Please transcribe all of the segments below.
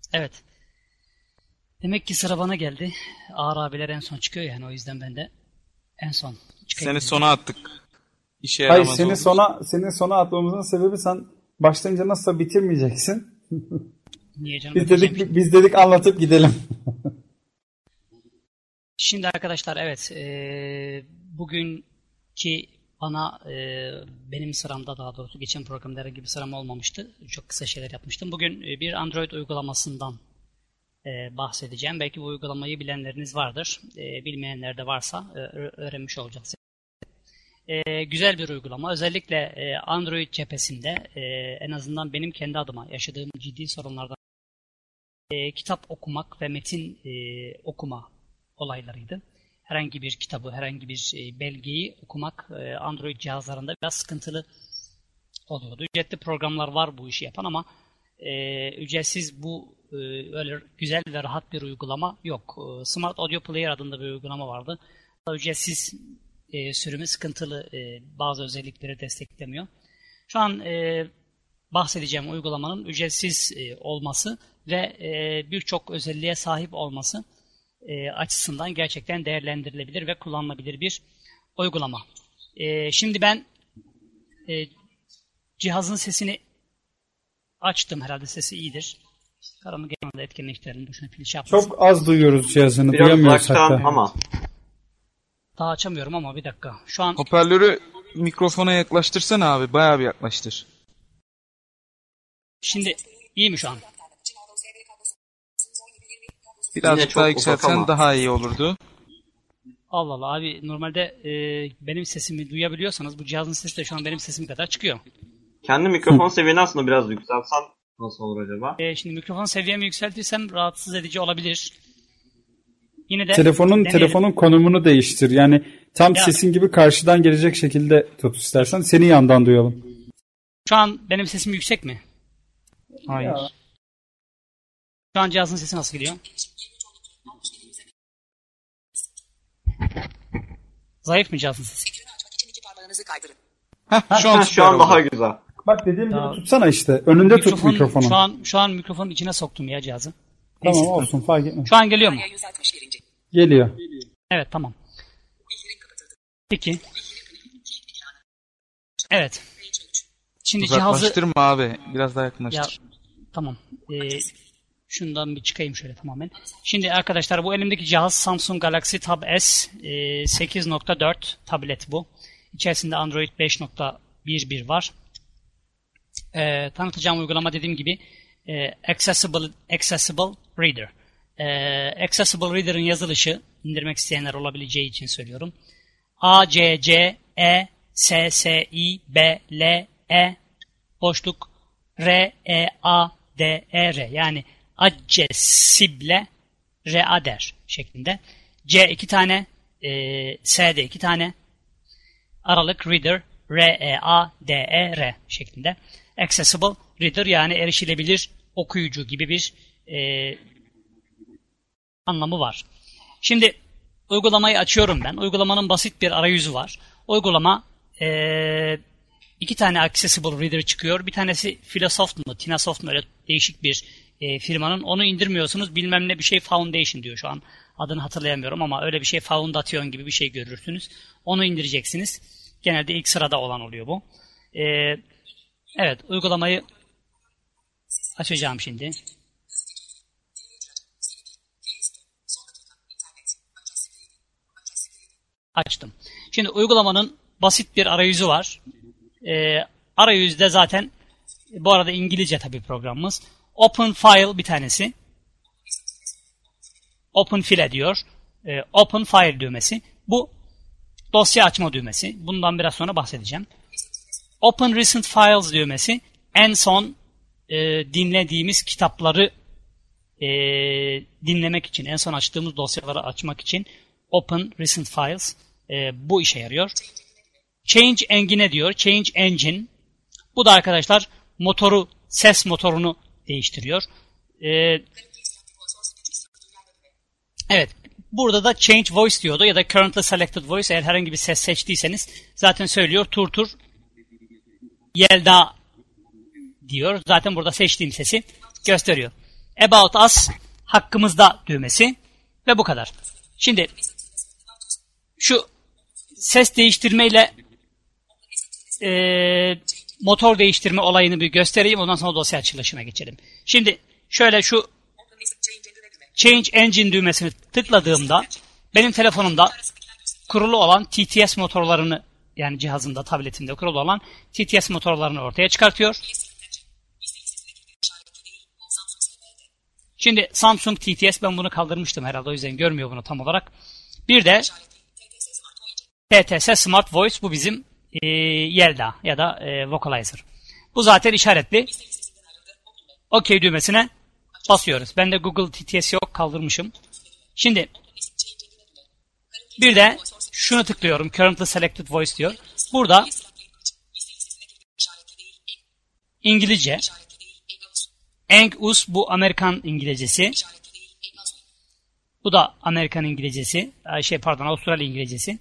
Evet. Demek ki sıra bana geldi. Ağır abiler en son çıkıyor yani, o yüzden ben de en son çıkayım. Seni sona attık. İşe Hayır, yaramaz seni sona atmamızın sebebi sen başlayınca nasılsa bitirmeyeceksin. Niye canım? Biz dedik anlatıp gidelim. Şimdi arkadaşlar evet, bugünkü bana benim sıramda, daha doğrusu geçen programda herhangi bir sıram olmamıştı. Çok kısa şeyler yapmıştım. Bugün bir Android uygulamasından bahsedeceğim. Belki bu uygulamayı bilenleriniz vardır. Bilmeyenler de varsa öğrenmiş olacaksınız. Güzel bir uygulama. Özellikle Android cephesinde en azından benim kendi adıma yaşadığım ciddi sorunlardan kitap okumak ve metin okuma olaylarıydı. Herhangi bir kitabı, herhangi bir belgeyi okumak Android cihazlarında biraz sıkıntılı oluyordu. Ücretli programlar var bu işi yapan ama ücretsiz bu öyle güzel ve rahat bir uygulama yok. Smart Audio Player adında bir uygulama vardı. Ücretsiz sürümü sıkıntılı, bazı özellikleri desteklemiyor. Şu an bahsedeceğim uygulamanın ücretsiz olması ve birçok özelliğe sahip olması açısından gerçekten değerlendirilebilir ve kullanılabilir bir uygulama. Şimdi ben cihazın sesini açtım. Herhalde sesi iyidir. Karanlık yanında etkinleştirelim. Boşuna pil yapmasın. Çok az duyuyoruz cihazını. Biraz Duyamıyoruz uzaktan hatta. ama. Daha açamıyorum ama bir dakika. Şu an Hoparlörü mikrofona yaklaştırsana abi. Bayağı bir yaklaştır. şimdi iyi mi şu an? Birazcık daha çok yükseltsen ama. daha iyi olurdu. Allah Allah abi, normalde benim sesimi duyabiliyorsanız bu cihazın sesi de şu an benim sesim kadar çıkıyor. Kendi mikrofon seviyeni aslında biraz yükseltsen nasıl olur acaba? Şimdi mikrofon seviyemi yükseltirsem rahatsız edici olabilir. Yine de Telefonun konumunu değiştir. Yani tam sesin gibi karşıdan gelecek şekilde tut istersen. Seni yandan duyalım. Şu an benim sesim yüksek mi? Hayır. Ya. Şu an cihazın sesi nasıl gidiyor? Zayıf mı cihazın sesi? Şu an daha güzel. Bak dediğim gibi tutsana işte. Önünde tut mikrofonu. Şu an mikrofonun içine soktum ya cihazı. Tamam Neyse. olsun, fark etmez. Şu an geliyor mu? Geliyor. Evet, tamam. Peki. Evet. Şimdi cihazı... Uzaklaştırma abi. Biraz daha yakınlaştır. Ya, tamam. Şundan bir çıkayım şöyle tamamen. Şimdi arkadaşlar bu elimdeki cihaz Samsung Galaxy Tab S 8.4 tablet bu. İçerisinde Android 5.11 var. Tanıtacağım uygulama dediğim gibi Accessible Reader. Accessible Reader'ın yazılışı, indirmek isteyenler olabileceği için söylüyorum. A-C-C-E-S-S-I-B-L-E boşluk R-E-A-D-E-R yani Accessible Reader şeklinde. C 2 tane, S de 2 tane, aralık Reader R-E-A-D-E-R şeklinde. Accessible Reader yani erişilebilir okuyucu gibi bir anlamı var. Şimdi uygulamayı açıyorum ben. Uygulamanın basit bir arayüzü var. Uygulama 2 tane Accessible Reader çıkıyor. Bir tanesi Filosoft mu, Tinasoft mu, öyle değişik bir firmanın. Onu indirmiyorsunuz. Bilmem ne bir şey Foundation diyor şu an. Adını hatırlayamıyorum ama öyle bir şey, Foundation gibi bir şey görürsünüz. Onu indireceksiniz. Genelde ilk sırada olan oluyor bu. Evet, uygulamayı açacağım şimdi. Açtım. Şimdi uygulamanın basit bir arayüzü var. Arayüzde zaten, bu arada İngilizce tabii programımız. Open File bir tanesi. Open File diyor. Open File düğmesi. Bu dosya açma düğmesi. Bundan biraz sonra bahsedeceğim. Open Recent Files düğmesi. En son dinlediğimiz kitapları dinlemek için, en son açtığımız dosyaları açmak için Open Recent Files bu işe yarıyor. Change Engine diyor. Change Engine. Bu da arkadaşlar motoru, ses motorunu değiştiriyor. Evet. Burada da Change Voice diyordu ya da Currently Selected Voice. Eğer herhangi bir ses seçtiyseniz zaten söylüyor. Tur Yelda diyor. Zaten burada seçtiğim sesi gösteriyor. About Us hakkımızda düğmesi ve bu kadar. Şimdi şu ses değiştirmeyle motor değiştirme olayını bir göstereyim. Ondan sonra dosya açılışına geçelim. Şimdi şöyle şu Change Engine düğmesini tıkladığımda benim telefonumda kurulu olan TTS motorlarını, yani cihazımda, tabletimde kurulu olan TTS motorlarını ortaya çıkartıyor. Şimdi Samsung TTS, ben bunu kaldırmıştım herhalde, o yüzden görmüyor bunu tam olarak. Bir de TTS Smart Voice, bu bizim Yelda ya da Vocalizer. Bu zaten işaretli. OK düğmesine basıyoruz. Ben de Google TTS yok, kaldırmışım. Şimdi bir de şunu tıklıyorum. Currently Selected Voice diyor. Burada İngilizce. Engus, bu Amerikan İngilizcesi. Bu da Amerikan İngilizcesi. Avustralya İngilizcesi.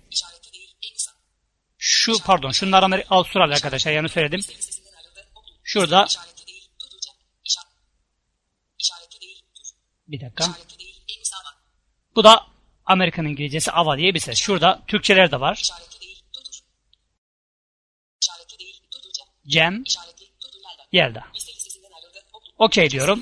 Şunlar Avustralya arkadaşlar, yanlış söyledim. Şurada bir dakika. Bu da Amerikan İngilizcesi, AVA diye bir ses. Şurada Türkçeler de var. Cem, Yelda. OK diyorum.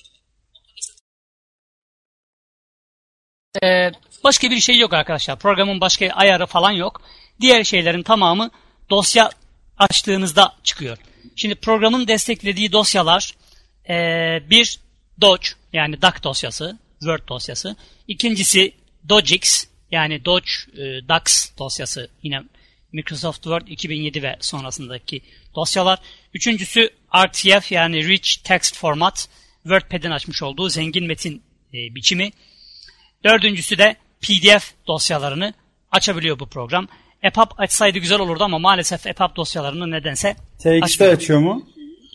Başka bir şey yok arkadaşlar. Programın başka ayarı falan yok. Diğer şeylerin tamamı dosya açtığınızda çıkıyor. Şimdi programın desteklediği dosyalar bir Dodge, yani DAC dosyası, Word dosyası. İkincisi Dogix, yani DAX dosyası, yine Microsoft Word 2007 ve sonrasındaki dosyalar. Üçüncüsü RTF, yani Rich Text Format, WordPad'in açmış olduğu zengin metin biçimi. Dördüncüsü de PDF dosyalarını açabiliyor bu program. EPUB açsaydı güzel olurdu ama maalesef EPUB dosyalarını nedense TXT açıyor mu?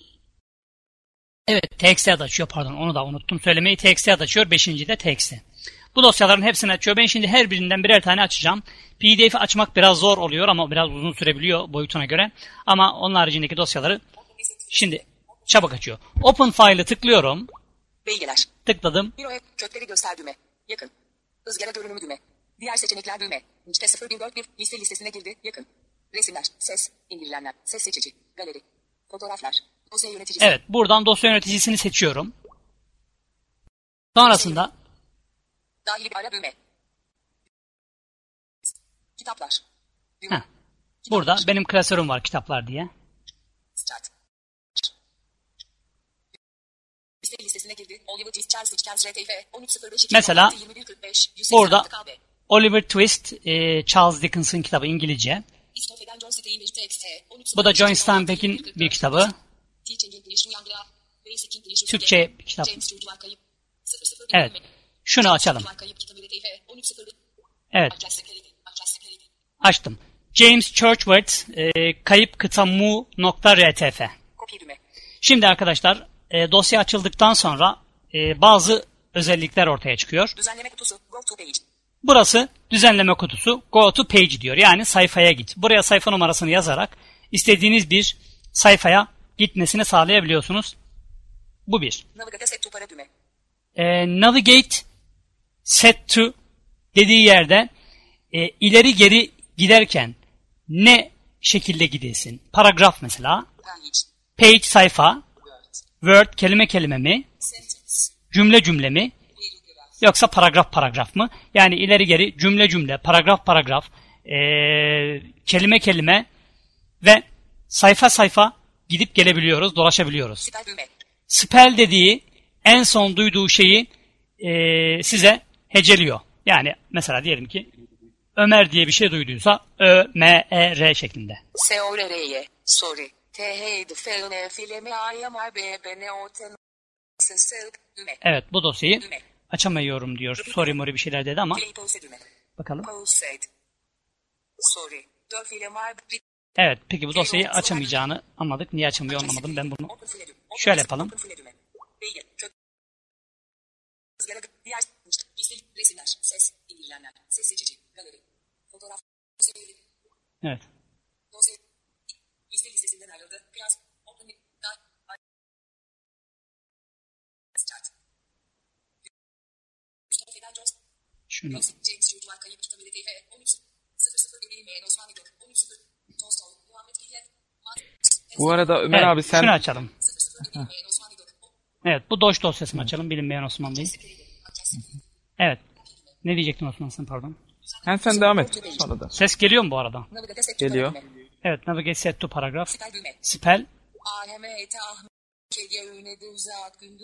Evet, TXT açıyor, pardon, onu da unuttum söylemeyi. TXT açıyor, 5. de TXT. Bu dosyaların hepsini açıyor. Ben şimdi her birinden birer tane açacağım. PDF'i açmak biraz zor oluyor ama biraz uzun sürebiliyor boyutuna göre. Ama onun haricindeki dosyaları şimdi çabuk açıyor. Open File'ı tıklıyorum. Belgeler. Tıkladım. Büroya kökleri göster düğme. Yakın. Izgara görünümü düğme. Diğer seçenekler düğme. İşte 0141 liste listesine girdi. Yakın. Resimler. Ses. İndirilenler. Ses seçici. Galeri. Fotoğraflar. Dosya yöneticisi. Evet, buradan dosya yöneticisini seçiyorum. Sonrasında dahili bir ara düğme. Kitaplar. Düğme. Burada benim klasörüm var, kitaplar diye. Start. Liste listesine girdi. Oliver Twist, Charles Dickens, RTF 1305 Mesela burada Oliver Twist, Charles Dickens'ın kitabı, İngilizce. Bu da John Steinbeck'in bir kitabı. Türkçe kitap. Evet. Şunu açalım. Evet. Açtım. James Churchward, kayıp kıta mu.rtf. Şimdi arkadaşlar, dosya açıldıktan sonra bazı özellikler ortaya çıkıyor. Düzenleme kutusu, go to page. Burası düzenleme kutusu, go to page diyor. Yani sayfaya git. Buraya sayfa numarasını yazarak istediğiniz bir sayfaya gitmesini sağlayabiliyorsunuz. Bu bir. Navigate set to para düğme. Navigate set to dediği yerde ileri geri giderken ne şekilde gidilsin? Paragraf mesela. Page sayfa. Word kelime kelime mi? Cümle cümle mi? Yoksa paragraf paragraf mı? Yani ileri geri, cümle cümle, paragraf paragraf, kelime kelime ve sayfa sayfa gidip gelebiliyoruz, dolaşabiliyoruz. Spell dediği en son duyduğu şeyi size heceliyor. Yani mesela diyelim ki Ömer diye bir şey duyduysa Ö-M-E-R şeklinde. S-O-R-R-Y, sorry. Evet, bu dosyayı açamıyorum diyor. Sorry mori bir şeyler dedi ama bakalım. Evet, peki bu dosyayı açamayacağını anladık. Niye açamıyor anlamadım ben bunu. Şöyle yapalım. Evet. Liste listesinden ayrıldı. Biraz open start. Şunu. James Çocuklar Kayıp Kitabı TF 13.00 bilinmeyen Osmanlı Gök 13.00 Tolstoy Muhammed Bilger Bu arada Ömer Evet, abi sen şunu açalım. 00 bilinmeyen Osmanlı Gök Evet, bu Doge dosyasını açalım. Bilinmeyen Osman Bey. Evet. Ne diyecektin Osman sen, pardon? sen devam et sonra da. Ses geliyor mu bu arada? Navigate Set Geliyor. Evet, navigate set to paragraf. Spell düğme. Spell. Aleme ete ahmet kege üne de uzat gündüz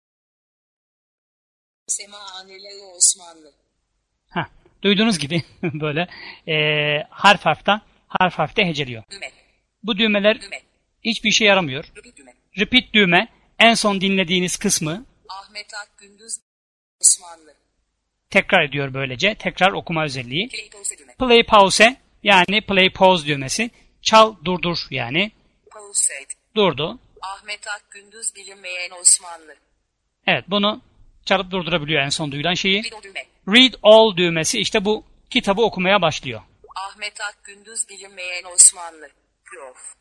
sema aneleri Osmanlı. Heh, duyduğunuz gibi böyle harf harfte heceliyor. Düğme. Bu düğmeler Düğme. hiçbir işe yaramıyor. Repeat düğme. Repeat düğme en son dinlediğiniz kısmı Ahmet Akgündüz Osmanlı. tekrar ediyor böylece. Tekrar okuma özelliği. Play pause düğme. Play pause yani play pause düğmesi. Çal durdur yani. Pause et. Durdu. Ahmet Akgündüz bilinmeyen Osmanlı. Evet, bunu çalıp durdurabiliyor en son duyulan şeyi. Read all düğme. Read all düğmesi işte bu kitabı okumaya başlıyor. Ahmet Akgündüz bilinmeyen Osmanlı. Prof.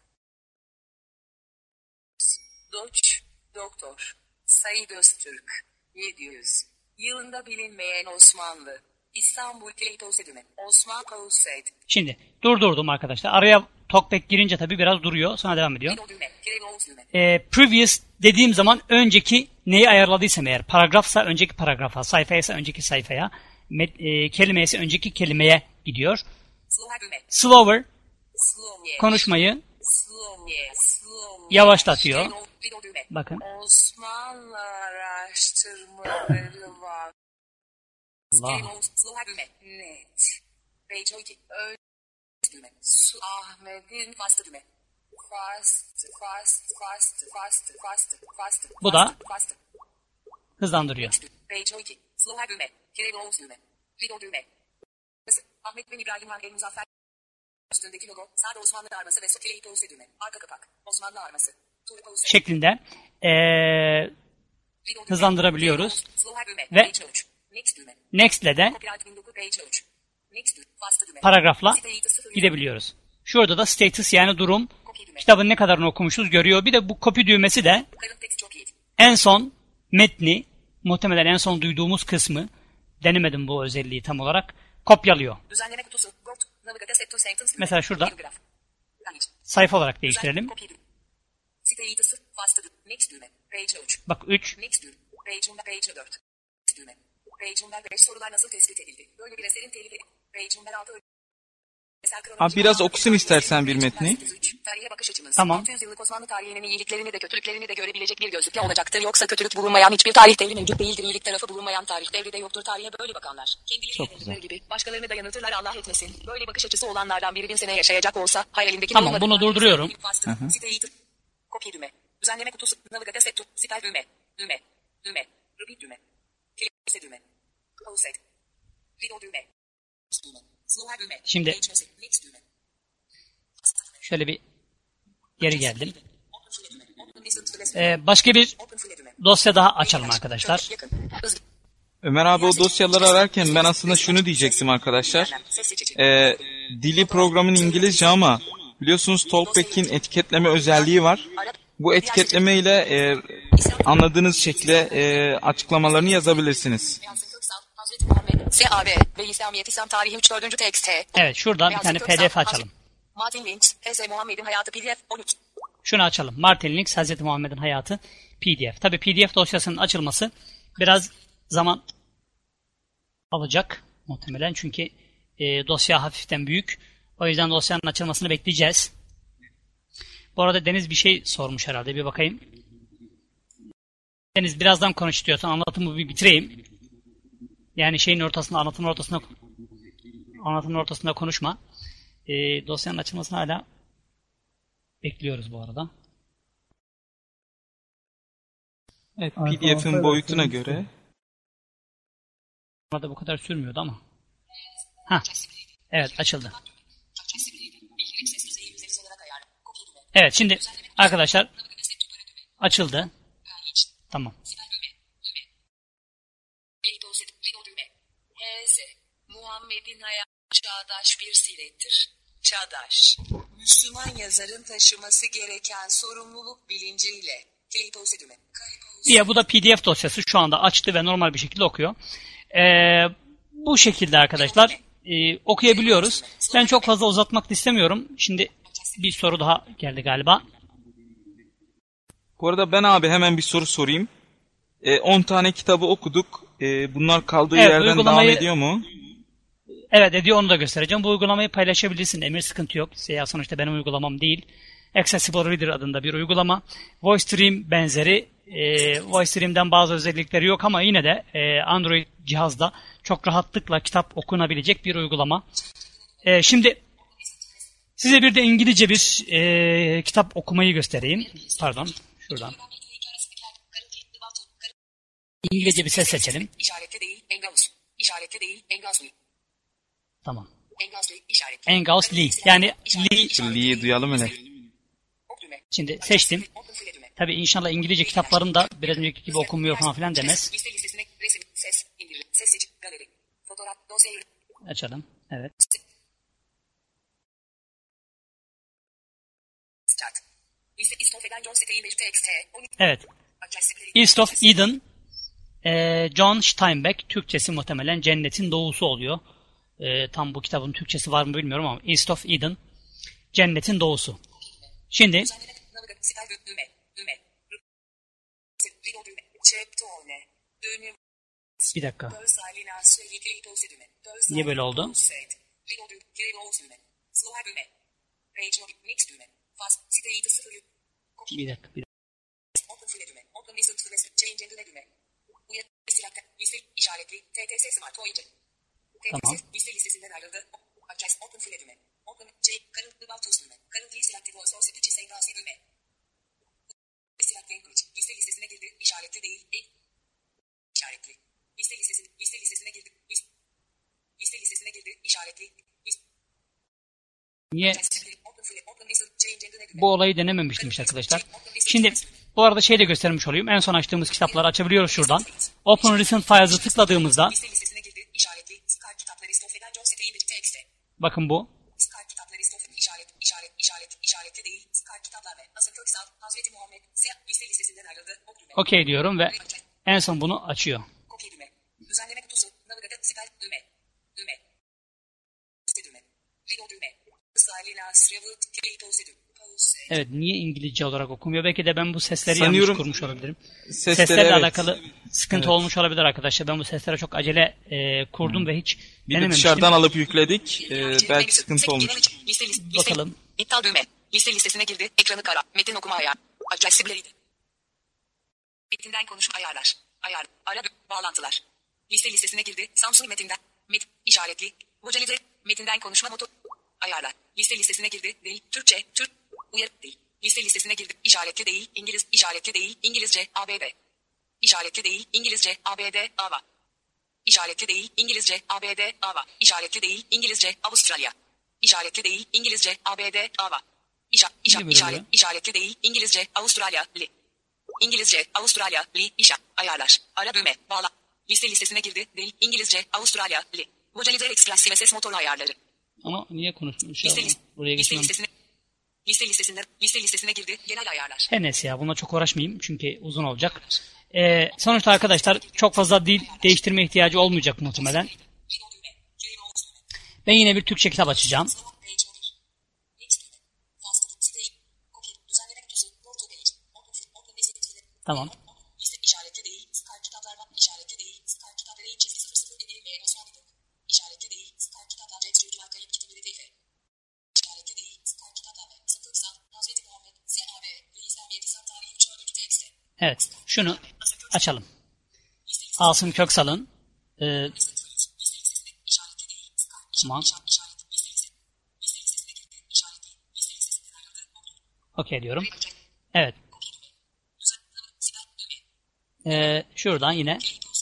Doç. Doktor. Said Öztürk. 700. Yılında bilinmeyen Osmanlı. İstanbul Play pause düğme. Osman pause et. Şimdi durdurdum arkadaşlar. Araya talkback girince tabii biraz duruyor. Sonra devam ediyor. Read all düğme. Close düğme. Previous dediğim zaman önceki neyi ayarladıysam eğer. Paragrafsa önceki paragrafa, sayfaysa önceki sayfaya, kelime ise önceki kelimeye gidiyor. Slower düğme. Slower Slow. konuşmayı Slow. Slow. yavaşlatıyor. Read all düğme. Bakın. Osmanlı araştırmaları var. Allah. Slower düğme. Net. Page 2. Düğme. Ahmet'in fastı düğme. Fast. Bu da hızlandırıyor. Page 2. Slower düğme. Close düğme. Read all düğme. Ahmet bin İbrahim Han El Muzaffer. Üstündeki logo. Sağda Osmanlı arması ve play pause düğme. Arka kapak. Osmanlı arması. Pause. Şeklinde hızlandırabiliyoruz. Slower düğme. Ve Page 3. Next düğme. next ile de Copyright 19 page 3. Next düğme. Fast düğme. paragrafla Status 0. gidebiliyoruz. Şurada da status yani durum, Copy düğme. kitabın ne kadarını okumuşuz görüyor. Bir de bu copy düğmesi de Current text çok iyi. en son metni, muhtemelen en son duyduğumuz kısmı, denemedim bu özelliği tam olarak, kopyalıyor. Düzenleme kutusu. Got. Navigate set to sentence. Mesela şurada Paragraf. Page. sayfa olarak değiştirelim. Copy düğme. Status. Fast düğme. Next düğme. Page 3. Bak 3. Next düğme. Page 4. Next düğme. Page 5 sorular nasıl tespit edildi? Böyle bir eserin telifi. Page 6. Abi biraz okusun istersen bir metni. Tarihe bakış açımız. Tamam. 600 yıllık Osmanlı tarihinin iyiliklerini de kötülüklerini de görebilecek bir gözlükle olacaktır. Yoksa kötülük bulunmayan hiçbir tarih devri mevcut değildir. İyilik tarafı bulunmayan tarih devri de yoktur. Tarihe böyle bakanlar. Kendileri gibi başkalarını da yanıltırlar, Allah etmesin. Böyle bakış açısı olanlardan biri 1000 sene yaşayacak olsa hayalindeki Tamam, bunu durduruyorum. Kopya düğme. Düzenleme kutusu. Navigate set to. Siper düğme. Düğme. Repeat düğme. Kilise düğme. Pause et. Video düğme. Slower düğme. Şimdi Next düğme. şöyle bir geri geldim. Open full düğme. Open listen to less. Başka bir Open full düğme. dosya daha açalım arkadaşlar. Yakın. Hızlı. Ömer abi o dosyaları ararken ben aslında şunu diyecektim arkadaşlar. Ses seçici. Dili programın İngilizce ama biliyorsunuz Talkback'in etiketleme özelliği var. Bu etiketleme ile anladığınız şekilde açıklamalarını yazabilirsiniz. Hazreti Muhammed, SAB ve İslamiyet İslam tarihi 3-4. tekst. Evet, şuradan bir tane PDF açalım. Martin Lynch, H.S. Muhammed'in hayatı PDF 13. Şunu açalım. Martin Links, Hz. Muhammed'in hayatı PDF. Tabii PDF dosyasının açılması biraz zaman alacak muhtemelen. Çünkü dosya hafiften büyük. O yüzden dosyanın açılmasını bekleyeceğiz. Bu arada Deniz bir şey sormuş herhalde. Bir bakayım. Deniz birazdan konuş istiyorsan anlatımı bir bitireyim. Yani şeyin ortasında, anlatımın ortasında konuşma. Dosyanın açılmasını hala bekliyoruz bu arada. Evet, PDF'in boyutuna göre. Burada bu kadar sürmüyordu ama. Hah. Evet, açıldı. Evet, şimdi arkadaşlar açıldı. Tamam. Muhammed'in hayatı çağdaş bir sirettir. Çağdaş. Müslüman yazarın taşıması gereken sorumluluk bilinciyle. Kilitose düğme. Diye bu da PDF dosyası şu anda açtı ve normal bir şekilde okuyor. bu şekilde arkadaşlar okuyabiliyoruz. Ben çok fazla uzatmak da istemiyorum. Şimdi bir soru daha geldi galiba. Bu arada ben abi hemen bir soru sorayım. 10 tane kitabı okuduk. Bunlar kaldığı Evet, yerden devam ediyor mu? Evet ediyor, onu da göstereceğim. Bu uygulamayı paylaşabilirsin Emir, sıkıntı yok. Ya sonuçta benim uygulamam değil. Accessible Reader adında bir uygulama. VoiceStream benzeri. VoiceStream'den bazı özellikleri yok ama yine de Android cihazda çok rahatlıkla kitap okunabilecek bir uygulama. Şimdi size bir de İngilizce bir kitap okumayı göstereyim. Pardon, şuradan. İngilizce bir ses seçelim. İşaretli değil, Engauss. İşaretli değil, Engauss'li. Tamam. Engauss'li işaretli. Engauss Lee. Yani Lee. Lee'yi duyalım hele. Ok düğme. Şimdi seçtim. Open file düğme. Tabii inşallah İngilizce kitapların da biraz önceki gibi okunmuyor falan filan demez. Liste listesine resim, ses, indir, ses seçim, galeri. Fotoğraf, dosya, Açalım. Evet. start. Liste istof eden John Steinbeck TXT. Evet. East of Eden. John Steinbeck. Türkçesi muhtemelen Cennetin Doğusu oluyor. Tam bu kitabın Türkçesi var mı bilmiyorum ama East of Eden. Cennetin Doğusu. Şimdi bir dakika. Niye böyle oldu? Bir dakika. İşaretli TTS Smart Oyuncu. Tamam. Liste listesinden ayrıldı. Adres open file düğme. Open C current about tools düğme. Currently selected voice or speech sequence düğme. Select language. Liste listesine girdi. İşaretli değil. İşaretli. Liste listesine girdi. Liste listesine girdi. İşaretli. Niye? Bu olayı denememiştim arkadaşlar. Şimdi bu arada şey de göstermiş olayım. En son açtığımız kitapları açabiliyoruz şuradan. Open Recent Files'ı tıkladığımızda bakın bu. Okey diyorum ve en son bunu açıyor. Düzenleme kutusu, navigatör, siper, düğme. Evet, niye İngilizce olarak okumuyor? Belki de ben bu sesleri Sanıyorum yanlış kurmuş olabilirim. sesleri, Seslerle evet. alakalı sıkıntı olmuş olabilir arkadaşlar. Ben bu seslere çok acele kurdum ve hiç Bir de denememiştim. dışarıdan alıp yükledik. Belki sıkıntı olmuş. Bakalım. İptal düğme. Liste listesine girdi. Ekranı kara. Metin okuma ayar. Accessibility. Metinden konuşma ayarlar. Bağlantılar. Liste listesine girdi. Samsung metinden. İşaretli. Vocalize. Metinden konuşma motor. Ayarlar. Liste listesine girdi. Değil. Türkçe. Türk. Uyarı değil. Liste listesine girdi. İşaretli değil. İngiliz. İşaretli değil. İngilizce. ABD. İşaretli değil. İngilizce. ABD. AVA. İşaretli değil. İngilizce. ABD. AVA. İşaretli değil. İngilizce. Avustralya. İşaretli değil. İngilizce. ABD. AVA. İşaretli değil. İngilizce. Avustralya. Li. İngilizce. Avustralya. Li. Ayarlar. Ara düğme. Bağla. Liste listesine girdi. Değil. İngilizce. Avustralya. Li. Vocalizer Expressive ses motor ayarları. Ama niye konuşmuş ya? Liste Buraya geçmem. Liste listesine girdi. Genel ayarlar. Her neyse ya, buna çok uğraşmayayım çünkü uzun olacak. Sonuçta arkadaşlar çok fazla dil değiştirme ihtiyacı olmayacak muhtemelen. Ben yine bir Türkçe kitap açacağım. Tamam. Evet, şunu açalım. Asım Köksal'ın tamam. Okey diyorum. Evet. Şuradan yine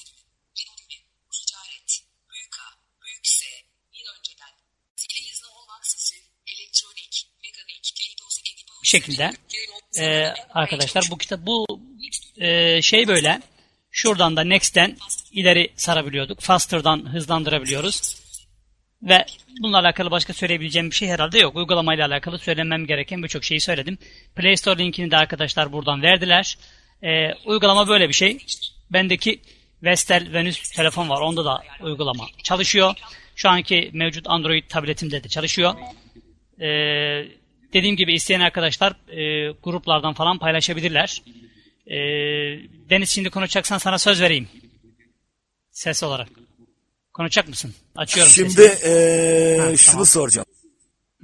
bu şekilde arkadaşlar bu kitap şey böyle şuradan da Next'ten ileri sarabiliyorduk. Faster'dan hızlandırabiliyoruz. Ve bununla alakalı başka söyleyebileceğim bir şey herhalde yok. Uygulamayla alakalı söylemem gereken birçok şeyi söyledim. Play Store linkini de arkadaşlar buradan verdiler. Uygulama böyle bir şey. Bendeki Vestel Venüs telefon var. Onda da uygulama çalışıyor. Şu anki mevcut Android tabletimde de çalışıyor. Dediğim gibi isteyen arkadaşlar gruplardan falan paylaşabilirler. Deniz, şimdi konuşacaksan sana söz vereyim. Ses olarak. Konuşacak mısın? Açıyorum Şimdi sesini. şunu Tamam. soracağım. Hı.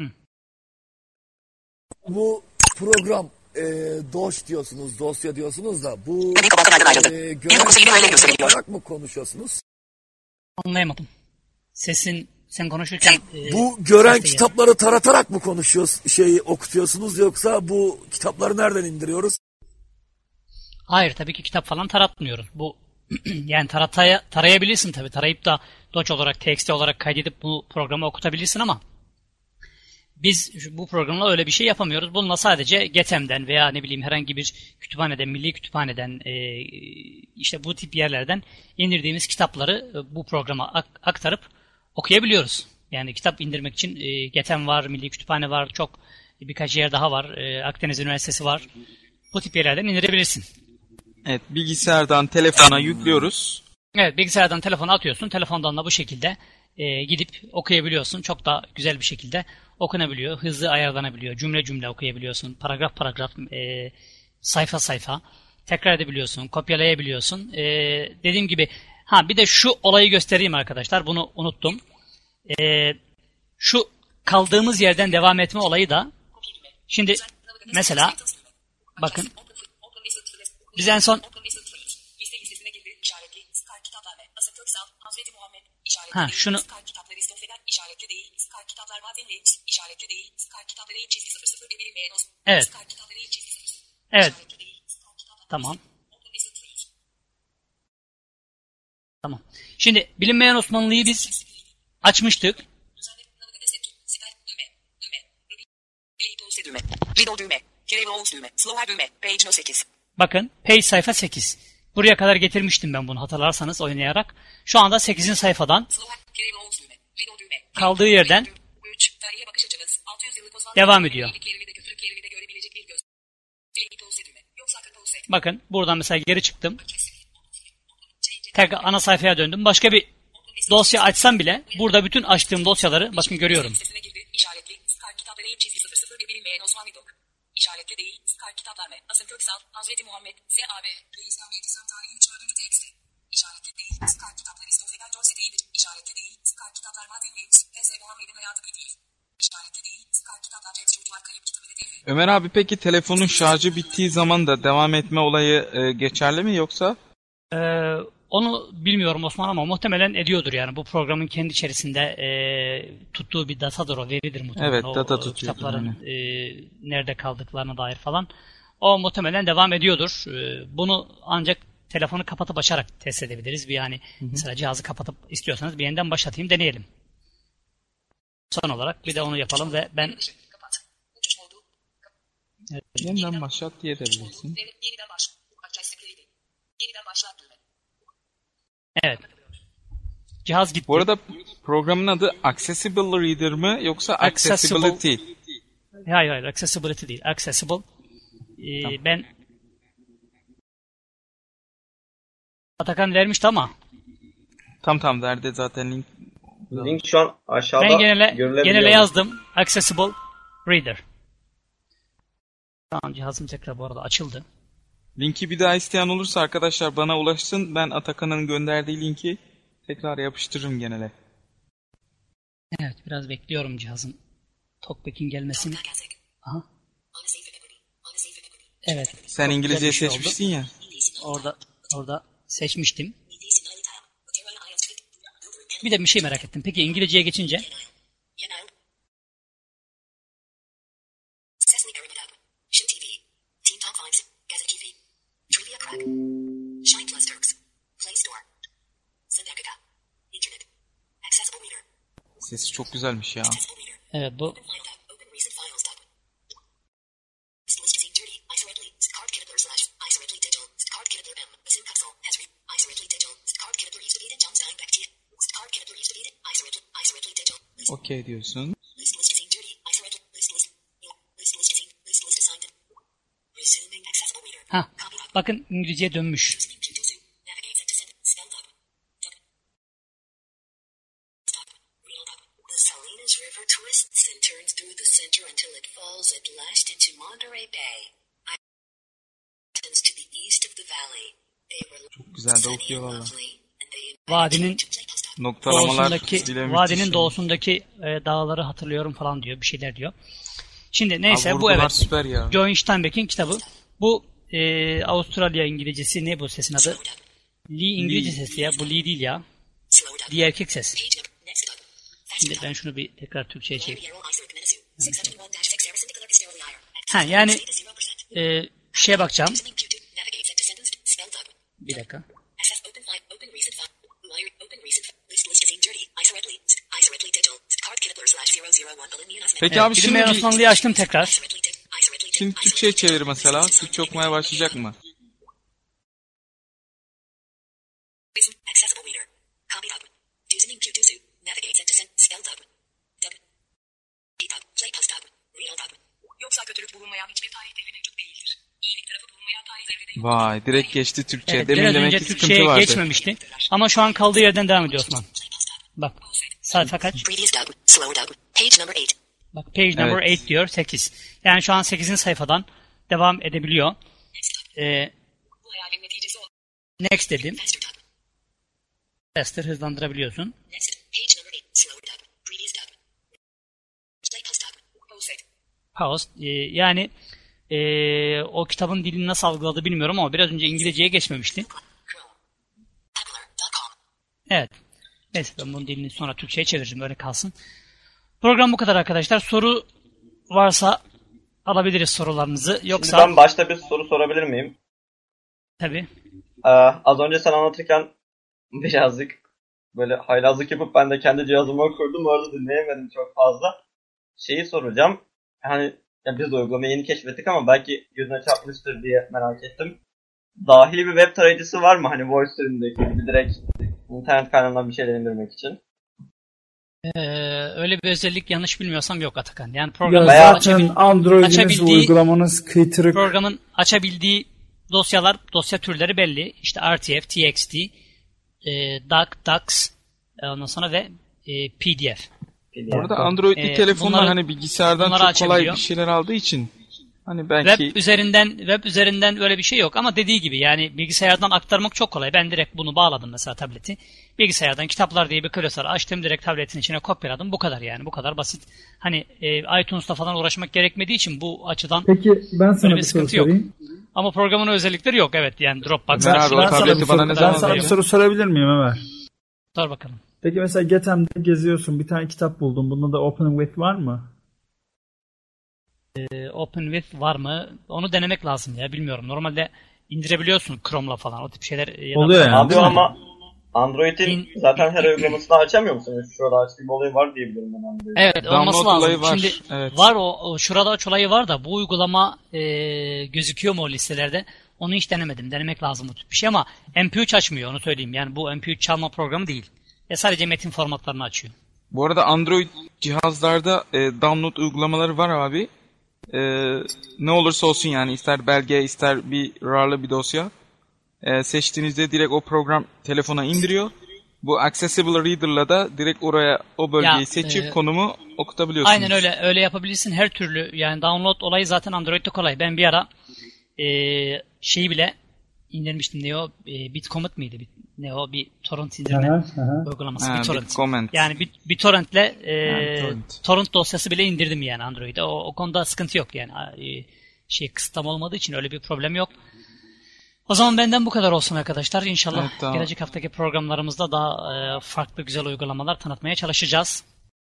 Bu program DOS diyorsunuz, dosya diyorsunuz da bu Tabii kapatın ayrıldı. gören Yoksa yine öyle gösteriliyor. olarak mı konuşuyorsunuz? Anlayamadım. Sen konuşurken Bu gören ses de geldi. kitapları taratarak mı okutuyorsunuz yoksa bu kitapları nereden indiriyoruz? Hayır, tabii ki kitap falan taratmıyoruz. Bu yani tarayabilirsin tabii. Tarayıp da doç olarak, TXT olarak kaydedip bu programı okutabilirsin ama biz bu programla öyle bir şey yapamıyoruz. Bununla sadece Getem'den veya ne bileyim herhangi bir kütüphaneden, milli kütüphaneden, işte bu tip yerlerden indirdiğimiz kitapları bu programa aktarıp okuyabiliyoruz. Yani kitap indirmek için Getem var, milli kütüphane var, çok birkaç yer daha var. Akdeniz Üniversitesi var. Bu tip yerlerden indirebilirsin. Evet, bilgisayardan telefona yüklüyoruz. Evet, bilgisayardan telefona atıyorsun. Telefondan da bu şekilde gidip okuyabiliyorsun. Çok da güzel bir şekilde okunabiliyor. Hızlı ayarlanabiliyor. Cümle cümle okuyabiliyorsun. Paragraf paragraf, sayfa sayfa. Tekrar edebiliyorsun. Kopyalayabiliyorsun. Dediğim gibi bir de şu olayı göstereyim arkadaşlar. Bunu unuttum. Şu kaldığımız yerden devam etme olayı da şimdi mesela bakın biz en son şunu evet. Evet. Tamam. Tamam. Şimdi bilinmeyen Osmanlı'yı biz açmıştık. Riddle düğme. Kirevol düğme. Slower düğme. Page no 8. Bakın page sayfa 8. Buraya kadar getirmiştim ben bunu hatırlarsanız oynayarak. Şu anda 8. sayfadan kaldığı yerden devam ediyor. Bakın buradan mesela geri çıktım. Tekrar ana sayfaya döndüm. Başka bir dosya açsam bile burada bütün açtığım dosyaları bakın görüyorum. İşaretli değil. Skar kitaplar mı? Asım Köksal, Hazreti Muhammed, S.A.B. Reis'ten Yedisem tarihi 3. 4. teksti. İşaretli değil. Skar kitaplar İstofe'den Jose değildir. İşaretli değil. Skar kitaplar Martin James, P.S. Muhammed'in hayatı değil. İşaretli değil. Skar kitaplar James Çocuklar Kayıp kitabı değil. Ömer abi, peki telefonun şarjı bittiği zaman da devam etme olayı geçerli mi yoksa? Onu bilmiyorum Osman ama muhtemelen ediyordur yani. Bu programın kendi içerisinde tuttuğu bir datadır, o veridir muhtemelen. Evet, data o tutuyor. kitapların nerede kaldıklarına dair falan. O muhtemelen devam ediyordur. Bunu ancak telefonu kapatıp açarak test edebiliriz. Yani mesela cihazı kapatıp istiyorsanız bir yeniden başlatayım, deneyelim. Son olarak bir de onu yapalım ve ben Yeniden başlat diyebilirsin. Yeniden başlat düğme. evet. Cihaz gitti. Bu arada programın adı Accessible Reader mı yoksa Accessibility? Hayır, accessibility değil. Accessible. Tamam. Ben Atakan vermişti ama Tam verdi zaten link. Link şu an aşağıda ben görülebiliyor. genele yazdım. Accessible Reader. Tamam, cihazım tekrar bu arada açıldı. Linki bir daha isteyen olursa arkadaşlar bana ulaşsın. Ben Atakan'ın gönderdiği linki tekrar yapıştırırım genele. Evet, biraz bekliyorum cihazın TalkBack'in gelmesini. Aha. Evet. Sen çok İngilizce güzel bir şey seçmişsin ya. Orada seçmiştim. Bir de bir şey merak ettim. Peki İngilizceye geçince? Sesi çok güzelmiş ya. Evet, bu Okey diyorsun. bakın İngilizceye dönmüş. river twists and turns through the center until it falls at last into Monterey Bay. To the east of the valley. They were Çok güzel de okuyor valla. Vadinin Noktalamalar doğusundaki, bile vadinin müthiş. doğusundaki dağları hatırlıyorum falan diyor. Bir şeyler diyor. Şimdi neyse Abi bu vurgular evet. süper ya. John Steinbeck'in kitabı. Bu Avustralya İngilizcesi ne bu sesin adı? Lee İngilizce sesi ya. Bu Lee değil ya. Lee erkek ses. Şimdi ben şunu bir tekrar Türkçe'ye çevireyim. Ha yani şeye bakacağım. Bir dakika. Peki abi Bilinmeyen şimdi Osmanlı'yı açtım tekrar. Türkçe'ye çevir mesela. Türkçe okumaya başlayacak mı? Yoksa kötülük bulunmayan hiçbir tarih devri mevcut değildir. İyilik tarafı bulunmayan tarih devri de Vay direkt geçti Türkçe. Evet, Demin biraz demek önce ki sıkıntı Türkçe'ye vardı. geçmemişti. Ama şu an kaldığı yerden devam ediyor Osman. Bak sayfa kaç? Previous Doug. Slow Doug. Page number 8. Bak page number 8 diyor 8. Yani şu an 8. sayfadan devam edebiliyor. bu hayalin neticesi olan Next dedim. Faster Doug. Faster hızlandırabiliyorsun. Next. Page number 8. Slow Doug. Previous Doug. Play post Doug. post et. Pause. Yani o kitabın dilini nasıl algıladı bilmiyorum ama biraz önce İngilizceye geçmemişti. Chrome. Popular.com. Evet. Neyse ben bunun dilini sonra Türkçe'ye çevireceğim. Öyle kalsın. Program bu kadar arkadaşlar. Soru varsa alabiliriz sorularınızı. Şimdi Yoksa ben başta bir soru sorabilir miyim? tabii. Az önce sen anlatırken birazcık böyle haylazlık yapıp ben de kendi cihazıma kurdum. Orada dinleyemedim çok fazla. Şeyi soracağım. Hani ya biz de uygulamayı yeni keşfettik ama belki gözüne çarpmıştır diye merak ettim. Dahili bir web tarayıcısı var mı? Hani VoiceStream'deki gibi direkt internet kaynağından bir şeyler indirmek için. Öyle bir özellik yanlış bilmiyorsam yok Atakan. Yani Ya programın zaten Android'iniz açabildiği- uygulamanız kıytırık. programın açabildiği dosya türleri belli. İşte RTF, TXT, doc, docs, ondan sonra ve PDF. Bu arada Android'li telefonlar bunları- hani bilgisayardan bunları çok kolay açabiliyor. bir şeyler aldığı için hani belki Web üzerinden öyle bir şey yok ama dediği gibi yani bilgisayardan aktarmak çok kolay. Ben direkt bunu bağladım mesela tableti. Bilgisayardan kitaplar diye bir klasör açtım, direkt tabletin içine kopyaladım. Bu kadar yani. Bu kadar basit. Hani iTunes'ta falan uğraşmak gerekmediği için bu açıdan Peki ben sana öyle bir bir soru sıkıntı yok. sorayım. Ama programın özellikleri yok. Evet yani Dropbox. Ömer abi, o Ben sana tableti bir bana soru- ne ben zaman sana bir veriyorsun? soru sorabilir miyim Ömer? Sor bakalım. Peki mesela Getem'de geziyorsun. Bir tane kitap buldun. Bunda da Open With var mı? Open with var mı? Onu denemek lazım ya. Bilmiyorum. Normalde indirebiliyorsun Chrome'la falan. O tip şeyler Oluyor yani. Abi değil mi? ama Android'in zaten her uygulamasını açamıyor musunuz? Şurada açtığım olayı var diyebilirim ben Android'in. Evet, olması Download olayı lazım. var. Şimdi Evet. var o şurada aç olayı var da bu uygulama gözüküyor mu o listelerde? Onu hiç denemedim. Denemek lazım bu tip bir şey ama MP3 açmıyor, onu söyleyeyim. Yani bu MP3 çalma programı değil. Sadece metin formatlarını açıyor. Bu arada Android cihazlarda download uygulamaları var abi. Ne olursa olsun yani ister belge ister bir RAR'lı bir dosya. Seçtiğinizde direkt o program telefona indiriyor. Bu Accessible Reader'la da direkt oraya o bölgeyi Ya, seçip konumu okutabiliyorsunuz. Aynen öyle yapabilirsin her türlü. Yani download olayı zaten Android'de kolay. Ben bir ara şeyi bile indirmiştim. Ne o? BitComet miydi? Ne o? Bir torrent indirme uygulaması. Ha, BitTorrent. BitComet. Yani BitTorrent'le BitTorrent. torrent dosyası bile indirdim yani Android'e. O konuda sıkıntı yok yani. Kısıtlama olmadığı için öyle bir problem yok. O zaman benden bu kadar olsun arkadaşlar. İnşallah Evet, tamam. gelecek haftaki programlarımızda daha farklı güzel uygulamalar tanıtmaya çalışacağız.